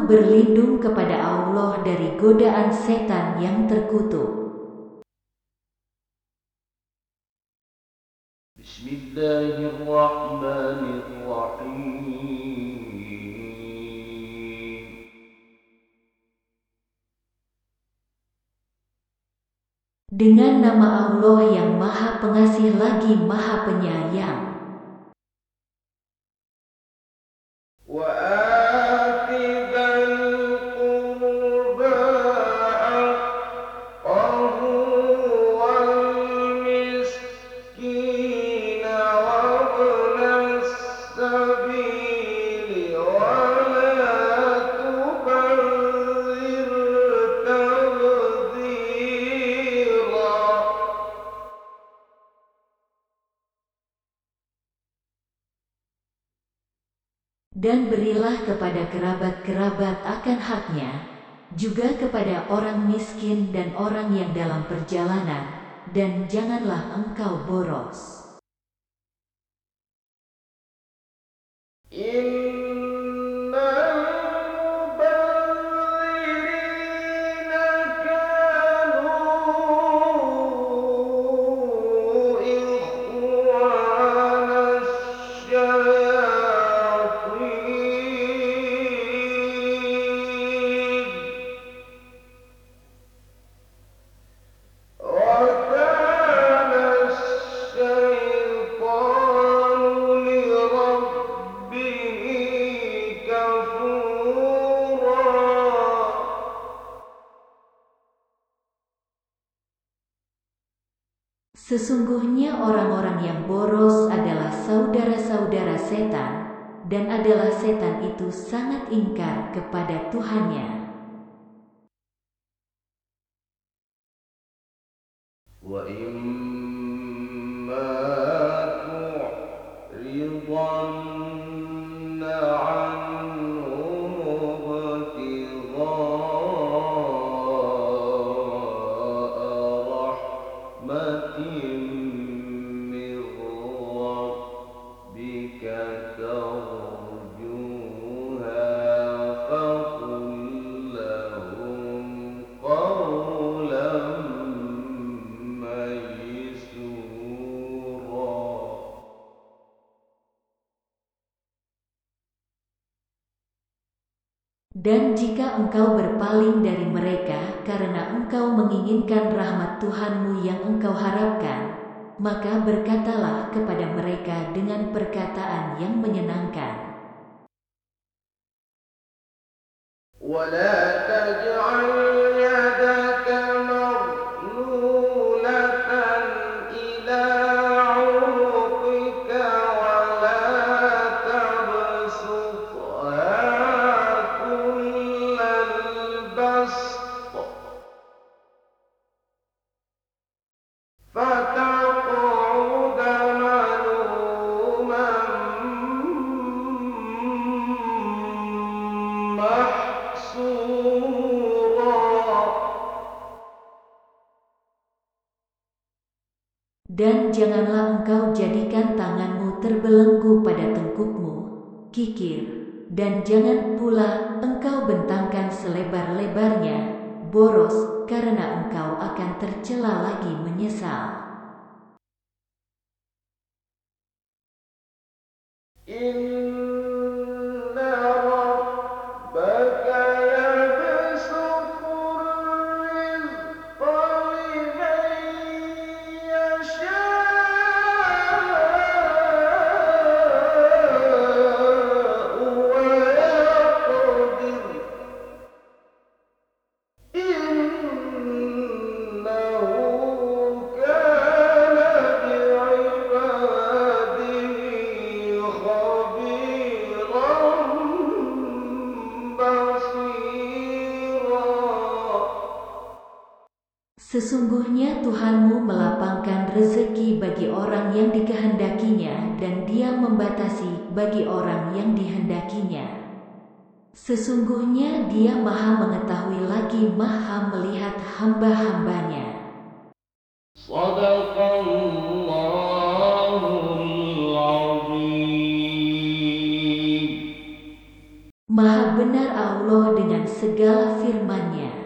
Aku berlindung kepada Allah dari godaan setan yang terkutuk. Bismillahirrahmanirrahim. Dengan nama Allah yang Maha Pengasih lagi Maha Penyayang. وآت ذا القربى حقه والمسكين وابن السبيل ولا تبذر تبذيرا. Dan berilah kepada kerabat-kerabat akan haknya, juga kepada orang miskin dan orang yang dalam perjalanan, dan janganlah engkau boros. Innal mubazzirina kanu ikhwanas syayatin wa kana asy-syaitanu li rabbihi kafura. Sesungguhnya orang-orang yang boros adalah saudara-saudara setan, dan adalah setan itu sangat ingkar kepada Tuhannya. Wa imma tu'ridanna 'anhum ibtigha'a rahmatin min rabbika tarjuha faqul lahum qawlan maysura. Dan jika engkau berpaling dari mereka karena engkau menginginkan rahmat Tuhanmu yang engkau harapkan, maka berkatalah kepada mereka dengan perkataan yang menyenangkan. ولا تجعل يدك مغلولة إلى عنقك ولا تبسطها كل البسط فتقعد ملوما محسورا. Dan janganlah engkau jadikan tanganmu terbelenggu pada tengkukmu, kikir, dan jangan pula engkau bentangkan selebar-lebarnya, boros, karena engkau akan tercela lagi menyesal. Inna rabbaka yabsutur rizqa liman yasha'u wa yaqdir. Innahu kana bi'ibadihi khabiran basira. Sesungguhnya Tuhanmu melapangkan rezeki bagi orang yang dikehendakinya dan Dia membatasi bagi orang yang dihendakinya. Sesungguhnya Dia Maha Mengetahui lagi Maha Melihat hamba-hambanya. Shadaqallahul azim. Maha benar Allah dengan segala firman-Nya.